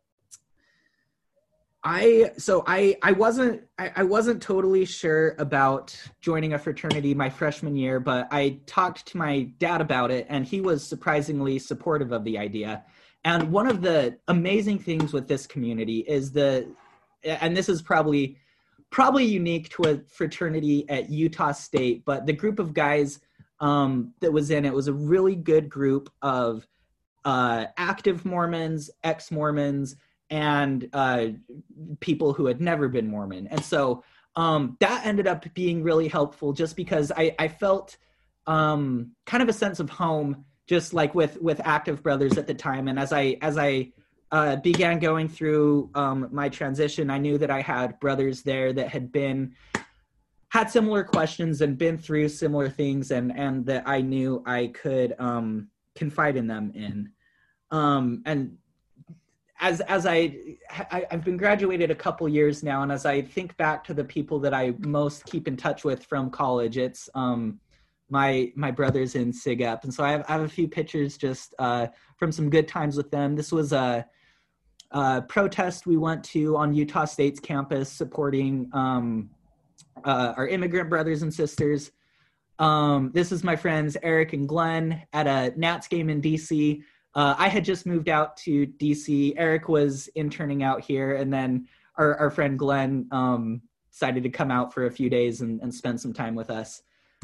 I so I I wasn't I, I wasn't totally sure about joining a fraternity my freshman year, but I talked to my dad about it, and he was surprisingly supportive of the idea. And one of the amazing things with this community is the, and this is probably probably unique to a fraternity at Utah State, but the group of guys um, that was in it was a really good group of uh, active Mormons, ex-Mormons, and uh, people who had never been Mormon. And so um, that ended up being really helpful just because I, I felt um, kind of a sense of home, just like with, with active brothers at the time. And as I, as I uh, began going through um, my transition, I knew that I had brothers there that had been, had similar questions and been through similar things, and, and that I knew I could um, confide in them in. Um, and As as I, I I've been graduated a couple years now, and as I think back to the people that I most keep in touch with from college, it's um my my brothers in SIGUP, and so I have I have a few pictures just uh, from some good times with them. This was a, a protest we went to on Utah State's campus supporting um, uh, our immigrant brothers and sisters. Um, this is my friends Eric and Glenn at a Nats game in D C. Uh, I had just moved out to D C. Eric was interning out here, and then our, our friend Glenn um, decided to come out for a few days and, and spend some time with us.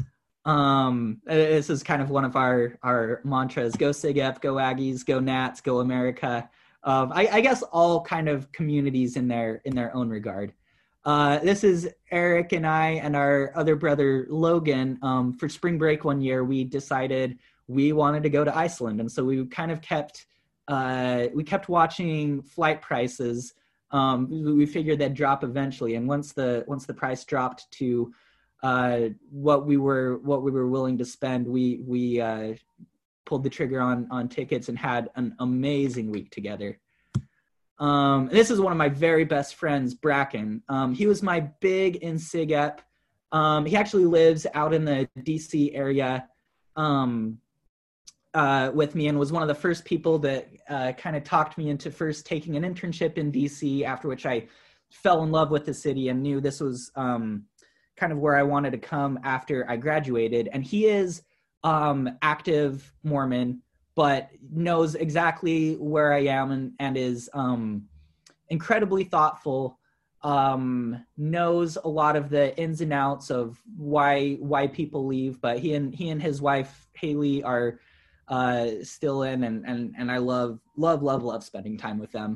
Um, this is kind of one of our, our mantras: go S I G E P, go Aggies, go Nats, go America. Um, I, I guess all kind of communities in their in their own regard. Uh, this is Eric and I and our other brother Logan. Um, for spring break one year, we decided we wanted to go to Iceland, and so we kind of kept uh, we kept watching flight prices. Um, we figured they'd drop eventually, and once the once the price dropped to uh, what we were what we were willing to spend, we we uh, pulled the trigger on on tickets and had an amazing week together. Um, this is one of my very best friends, Bracken. Um, he was my big in S I G E P. Um, he actually lives out in the D C area um, uh, with me, and was one of the first people that uh, kind of talked me into first taking an internship in D C, after which I fell in love with the city and knew this was um, kind of where I wanted to come after I graduated. And he is um, active Mormon, but knows exactly where I am and, and is um, incredibly thoughtful, um, knows a lot of the ins and outs of why why people leave. But he and he and his wife Haley are uh, still in, and and and I love love love love spending time with them.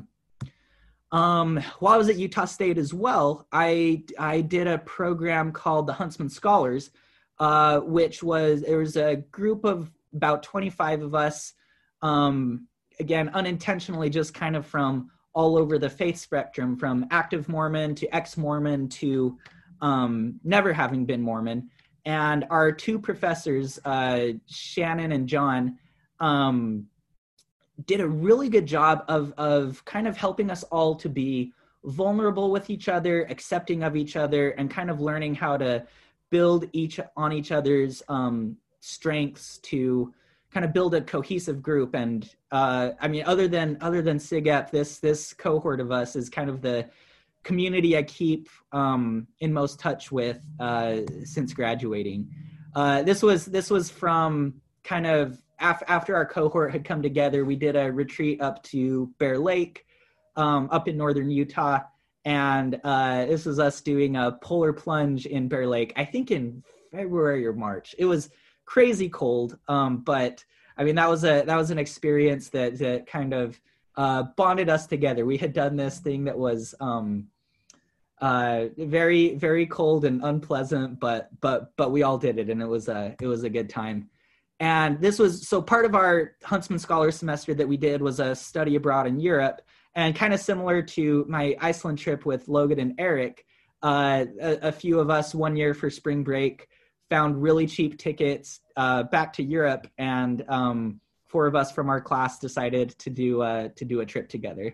Um, while I was at Utah State as well, I I did a program called the Huntsman Scholars, uh, which was there was a group of about twenty-five of us, um, again, unintentionally, just kind of from all over the faith spectrum, from active Mormon to ex-Mormon to um, never having been Mormon. And our two professors, uh, Shannon and John, um, did a really good job of, of kind of helping us all to be vulnerable with each other, accepting of each other, and kind of learning how to build each on each other's um, strengths to kind of build a cohesive group. And uh, I mean, other than other than S I G E P, this this cohort of us is kind of the community I keep um, in most touch with uh, since graduating. Uh, this was this was from kind of af- after our cohort had come together. We did a retreat up to Bear Lake, um, up in northern Utah, and uh, this was us doing a polar plunge in Bear Lake, I think in February or March. It was crazy cold, um, but I mean that was a that was an experience that that kind of uh, bonded us together. We had done this thing that was um, uh, very very cold and unpleasant, but but but we all did it, and it was a it was a good time. And this was so part of our Huntsman Scholar semester that we did was a study abroad in Europe, and kind of similar to my Iceland trip with Logan and Eric. Uh, a, a few of us one year for spring break found really cheap tickets uh, back to Europe, and um, four of us from our class decided to do uh, to do a trip together.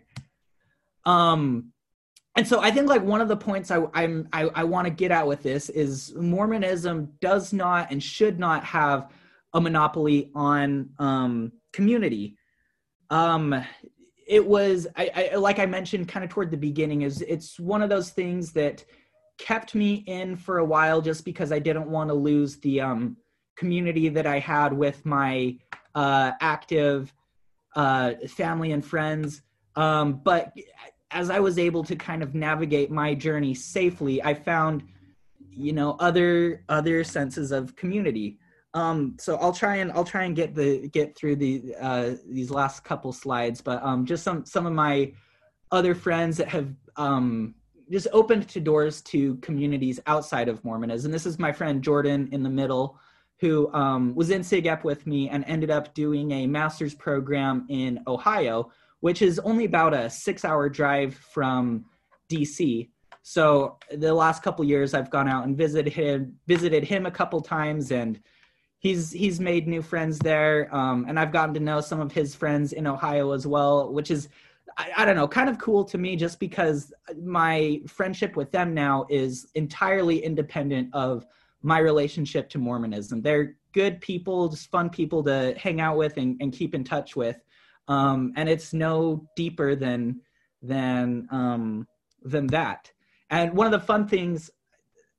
Um, and so I think like one of the points I I'm, I, I want to get at with this is Mormonism does not and should not have a monopoly on um, community. Um, it was I, I like I mentioned kind of toward the beginning is it's one of those things that kept me in for a while just because I didn't want to lose the um, community that I had with my uh, active uh, family and friends. Um, but as I was able to kind of navigate my journey safely, I found, you know, other other senses of community. Um, so I'll try and I'll try and get the get through the uh, these last couple slides, but um, just some some of my other friends that have um, just opened to doors to communities outside of Mormonism. This is my friend Jordan in the middle, who um, was in S I G E P with me and ended up doing a master's program in Ohio, which is only about a six-hour drive from D C. So the last couple years, I've gone out and visited him, visited him a couple times, and he's he's made new friends there. Um, and I've gotten to know some of his friends in Ohio as well, which is, I, I don't know, kind of cool to me just because my friendship with them now is entirely independent of my relationship to Mormonism. They're good people, just fun people to hang out with and, and keep in touch with. Um, and it's no deeper than, than, um, than that. And one of the fun things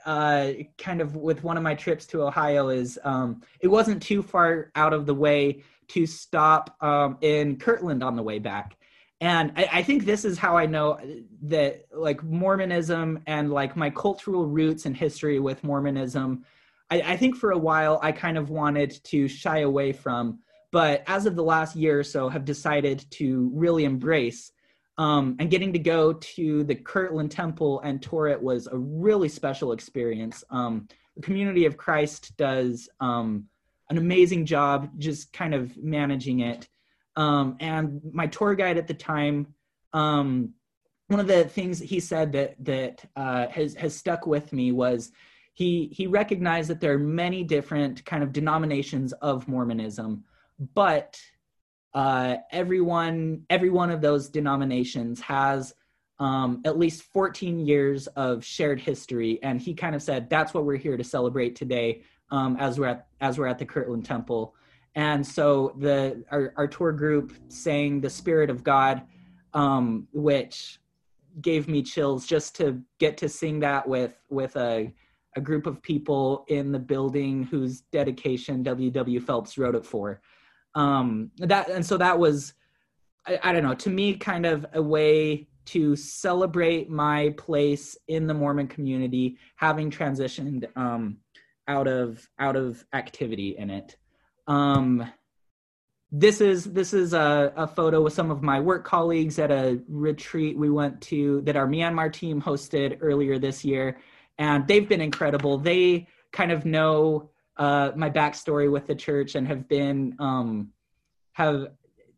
uh, kind of with one of my trips to Ohio is um, it wasn't too far out of the way to stop um, in Kirtland on the way back. And I, I think this is how I know that like Mormonism and like my cultural roots and history with Mormonism, I, I think for a while I kind of wanted to shy away from, but as of the last year or so have decided to really embrace. Um, and getting to go to the Kirtland Temple and tour it was a really special experience. Um, the Community of Christ does um, an amazing job just kind of managing it. Um, and my tour guide at the time, um, one of the things that he said that that uh, has has stuck with me was he he recognized that there are many different kind of denominations of Mormonism, but Uh, everyone, every one of those denominations has um, at least fourteen years of shared history, and he kind of said that's what we're here to celebrate today, um, as we're at as we're at the Kirtland Temple. And so the our, our tour group sang "The Spirit of God," um, which gave me chills just to get to sing that with with a a group of people in the building whose dedication W W Phelps wrote it for. Um, that, and so that was, I, I don't know, to me, kind of a way to celebrate my place in the Mormon community, having transitioned, um, out of, out of activity in it. Um, this is, this is a, a photo with some of my work colleagues at a retreat we went to that our Myanmar team hosted earlier this year. And they've been incredible. They kind of know Uh, my backstory with the church and have been um, have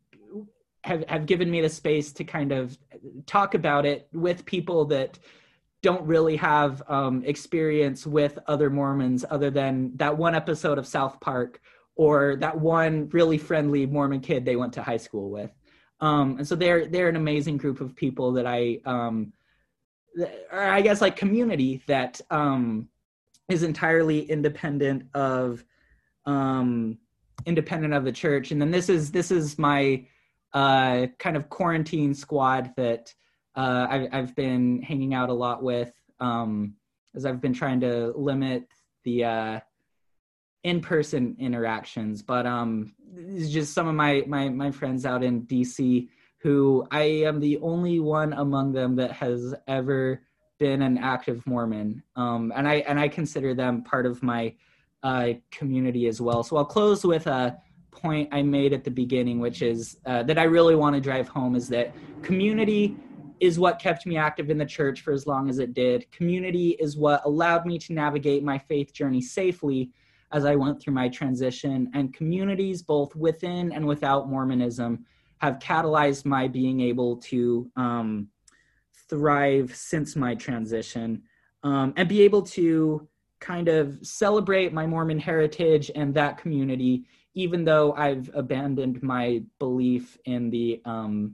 have have given me the space to kind of talk about it with people that don't really have um, experience with other Mormons other than that one episode of South Park or that one really friendly Mormon kid they went to high school with. Um, and so they're they're an amazing group of people that I um, or I guess like community that um, is entirely independent of um, independent of the church. And then this is this is my uh, kind of quarantine squad that uh, I've, I've been hanging out a lot with um, as I've been trying to limit the uh, in-person interactions. But um, it's just some of my, my my friends out in D C who I am the only one among them that has ever been an active Mormon, um, and I and I consider them part of my uh, community as well. So I'll close with a point I made at the beginning, which is uh, that I really want to drive home is that community is what kept me active in the church for as long as it did. Community is what allowed me to navigate my faith journey safely as I went through my transition, and communities both within and without Mormonism have catalyzed my being able to um, thrive since my transition, um, and be able to kind of celebrate my Mormon heritage and that community, even though I've abandoned my belief in the um,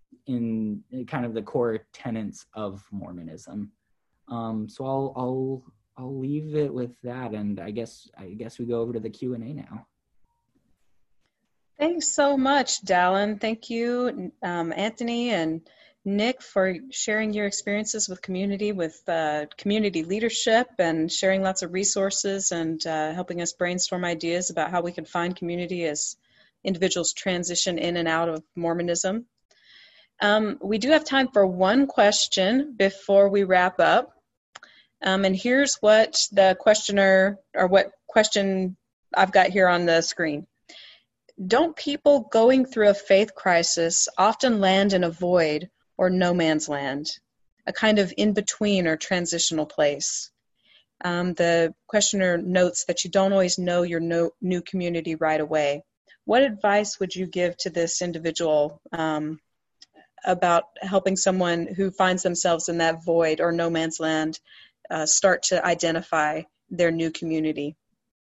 in kind of the core tenets of Mormonism. Um, so I'll I'll I'll leave it with that, and I guess I guess we go over to the Q and A now.
Thanks so much, Dallin. Thank you, um, Anthony and Nick, for sharing your experiences with community, with uh, community leadership, and sharing lots of resources and uh, helping us brainstorm ideas about how we can find community as individuals transition in and out of Mormonism. Um, we do have time for one question before we wrap up. Um, and here's what the questioner, or what question I've got here on the screen. Don't people going through a faith crisis often land in a void or no man's land, a kind of in-between or transitional place? Um, the questioner notes that you don't always know your no, new community right away. What advice would you give to this individual um, about helping someone who finds themselves in that void or no man's land uh, start to identify their new community?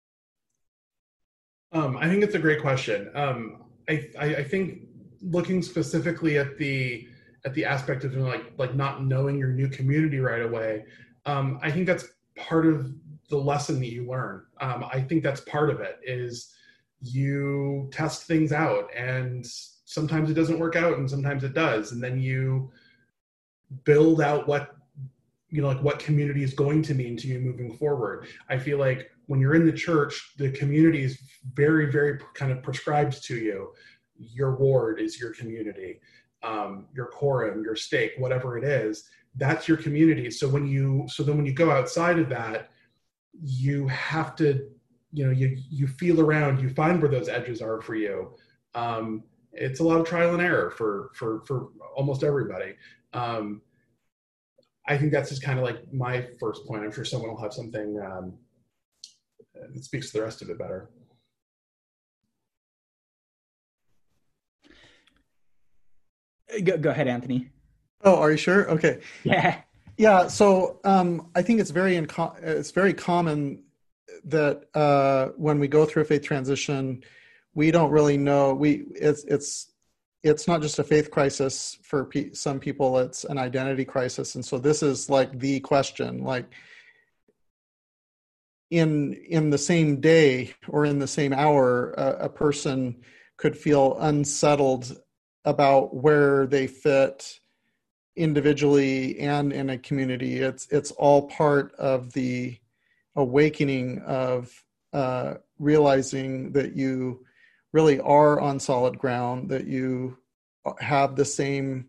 Um, I think it's a great question. Um, I, I, I think looking specifically at the at the aspect of like like not knowing your new community right away, um, I think that's part of the lesson that you learn. Um, I think that's part of it is you test things out, and sometimes it doesn't work out, and sometimes it does, and then you build out what you know, like what community is going to mean to you moving forward. I feel like when you're in the church, the community is very, very kind of prescribed to you. Your ward is your community, um, your quorum, your stake, whatever it is, that's your community. So when you, so then when you go outside of that, you have to, you know, you, you feel around, you find where those edges are for you. Um, it's a lot of trial and error for, for, for almost everybody. Um, I think that's just kind of like my first point. I'm sure someone will have something um, that speaks to the rest of it better.
Go, go ahead, Anthony.
Oh, are you sure? Okay.
Yeah.
Yeah. So um, I think it's very inco- it's very common that uh, when we go through a faith transition, we don't really know. We it's it's it's not just a faith crisis for pe- some people; it's an identity crisis. And so this is like the question, like in in the same day or in the same hour, a, a person could feel unsettled about where they fit individually and in a community. It's it's all part of the awakening of uh, realizing that you really are on solid ground, that you have the same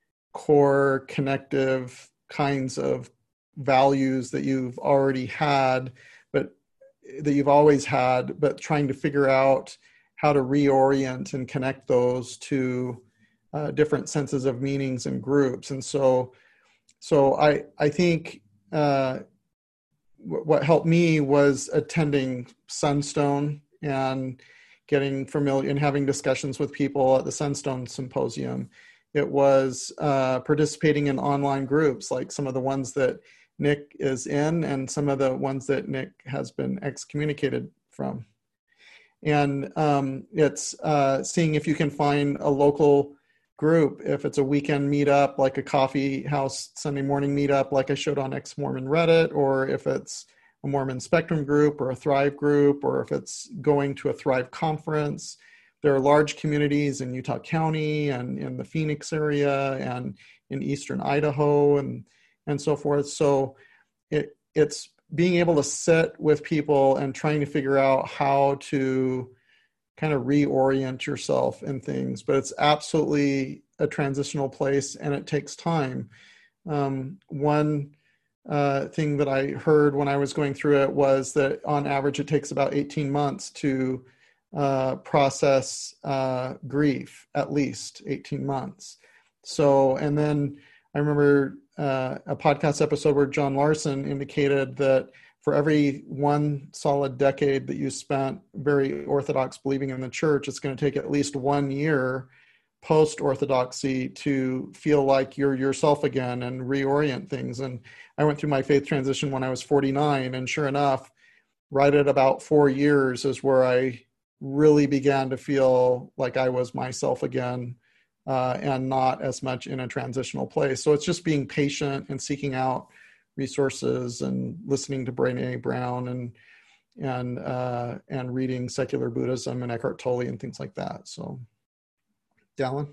core connective kinds of values that you've already had, but that you've always had, but trying to figure out how to reorient and connect those to uh, different senses of meanings and groups. And so, so I, I think uh, w- what helped me was attending Sunstone and getting familiar and having discussions with people at the Sunstone Symposium. It was uh, participating in online groups, like some of the ones that Nick is in and some of the ones that Nick has been excommunicated from. And um, it's uh, seeing if you can find a local group, if it's a weekend meetup, like a coffee house Sunday morning meetup, like I showed on Ex-Mormon Reddit, or if it's a Mormon Spectrum group or a Thrive group, or if it's going to a Thrive conference. There are large communities in Utah County and in the Phoenix area and in Eastern Idaho and, and so forth. So it, it's being able to sit with people and trying to figure out how to kind of reorient yourself in things, but it's absolutely a transitional place and it takes time. Um, one uh, thing that I heard when I was going through it was that on average, it takes about eighteen months to uh, process uh, grief, at least eighteen months. So, and then I remember uh, a podcast episode where John Larson indicated that for every one solid decade that you spent very orthodox believing in the church, it's going to take at least one year post-orthodoxy to feel like you're yourself again and reorient things. And I went through my faith transition when I was forty-nine, and sure enough, right at about four years is where I really began to feel like I was myself again, uh, and not as much in a transitional place. So it's just being patient and seeking out resources and listening to Brené Brown and and uh, and reading secular Buddhism and Eckhart Tolle and things like that. So, Dallin?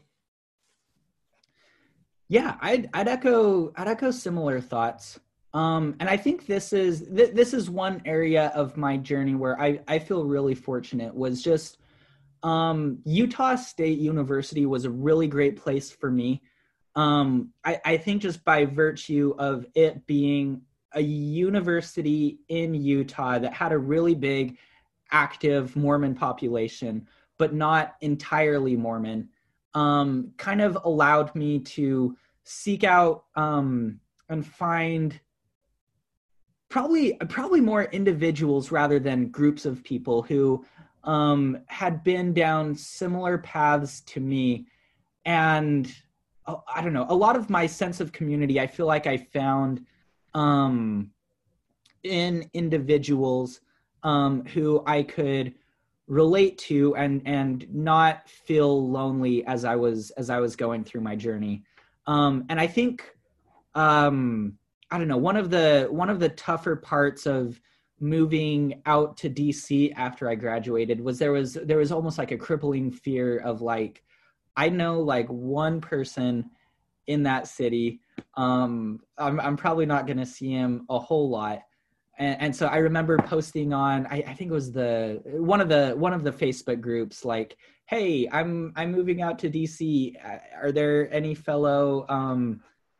Yeah, I'd I'd echo I'd echo similar thoughts. Um, and I think this is th- this is one area of my journey where I I feel really fortunate. Was just um, Utah State University was a really great place for me. Um, I, I think just by virtue of it being a university in Utah that had a really big active Mormon population, but not entirely Mormon, um, kind of allowed me to seek out um, and find probably probably more individuals rather than groups of people who um, had been down similar paths to me. And I don't know, a lot of my sense of community, I feel like I found um, in individuals um, who I could relate to and and not feel lonely as I was as I was going through my journey. Um, and I think um, I don't know, one of the one of the tougher parts of moving out to D C after I graduated was there was there was almost like a crippling fear of like, I know like one person in that city. Um, I'm, I'm probably not going to see him a whole lot. And, and so I remember posting on, I, I think it was the, one of the, one of the Facebook groups, like, hey, I'm, I'm moving out to D C. Are there any fellow, um,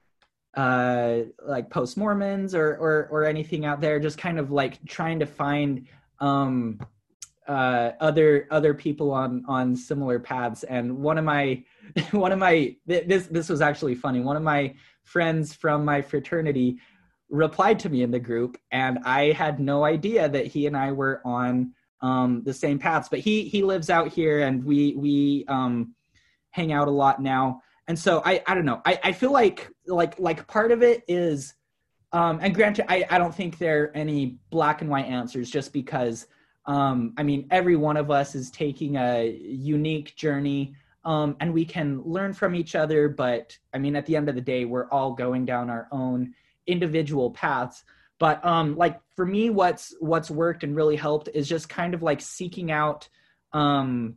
uh, like post-Mormons or, or, or anything out there? Just kind of like trying to find, um, uh other other people on on similar paths. And one of my one of my this this was actually funny. One of my friends from my fraternity replied to me in the group, and I had no idea that he and I were on um the same paths. But he he lives out here, and we we um hang out a lot now. And so I I don't know. I I feel like like like part of it is um and granted, I I don't think there are any black and white answers, just because Um, I mean, every one of us is taking a unique journey, um, and we can learn from each other. But I mean, at the end of the day, we're all going down our own individual paths. But um, like for me, what's what's worked and really helped is just kind of like seeking out um,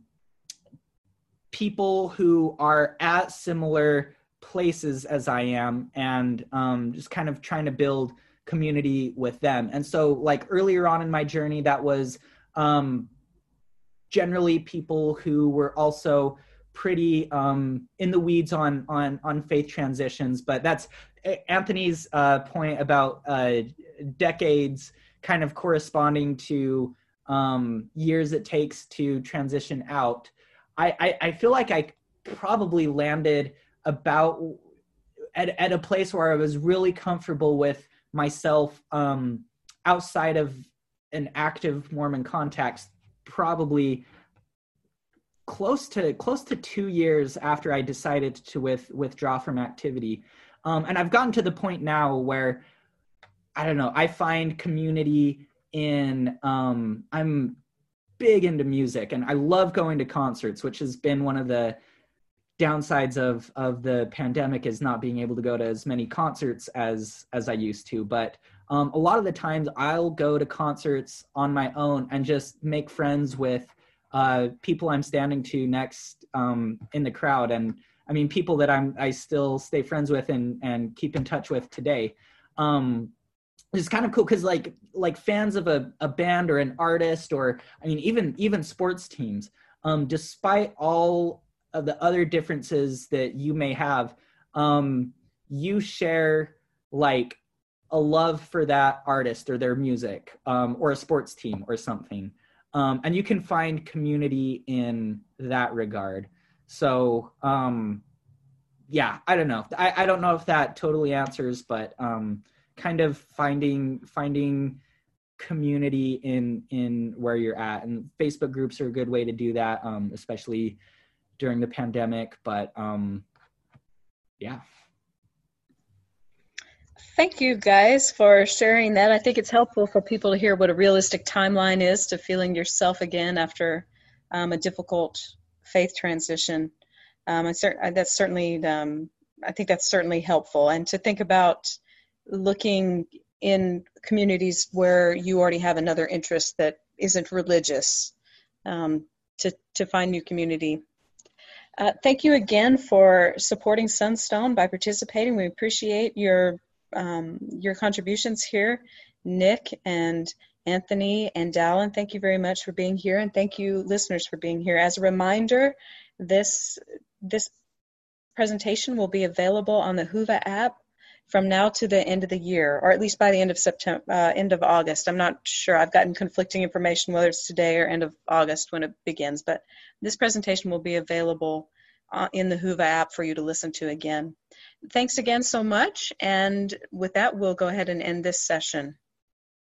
people who are at similar places as I am, and um, just kind of trying to build community with them. And so, like earlier on in my journey, that was Um, generally people who were also pretty um, in the weeds on on on faith transitions. But that's Anthony's uh, point about uh, decades kind of corresponding to um, years it takes to transition out. I, I, I feel like I probably landed about at, at a place where I was really comfortable with myself um, outside of an active Mormon context, probably close to close to two years after I decided to with, withdraw from activity. Um, and I've gotten to the point now where, I don't know, I find community in, um, I'm big into music, and I love going to concerts, which has been one of the downsides of, of the pandemic, is not being able to go to as many concerts as, as I used to. But Um, a lot of the times I'll go to concerts on my own and just make friends with uh, people I'm standing to next um, in the crowd. And I mean, people that I'm, I still stay friends with and, and keep in touch with today. Um, it's kind of cool because like, like fans of a, a band or an artist, or I mean, even, even sports teams, um, despite all of the other differences that you may have, um, you share like a love for that artist or their music, um, or a sports team or something. Um, and you can find community in that regard. So, um, yeah, I don't know. I, I don't know if that totally answers, but um, kind of finding, finding community in, in where you're at. And Facebook groups are a good way to do that, um, especially during the pandemic. But um, yeah.
Thank you guys for sharing that. I think it's helpful for people to hear what a realistic timeline is to feeling yourself again after um, a difficult faith transition. Um, I cert- that's certainly, um, I think that's certainly helpful. And to think about looking in communities where you already have another interest that isn't religious, um, to, to find new community. Uh, thank you again for supporting Sunstone by participating. We appreciate your Um, your contributions here, Nick and Anthony and Dallin. Thank you very much for being here, and thank you listeners for being here. As a reminder, this this presentation will be available on the Whova app from now to the end of the year, or at least by the end of September, uh, end of August. I'm not sure. I've gotten conflicting information whether it's today or end of August when it begins, but this presentation will be available uh, in the Whova app for you to listen to again. Thanks again so much, and with that, we'll go ahead and end this session.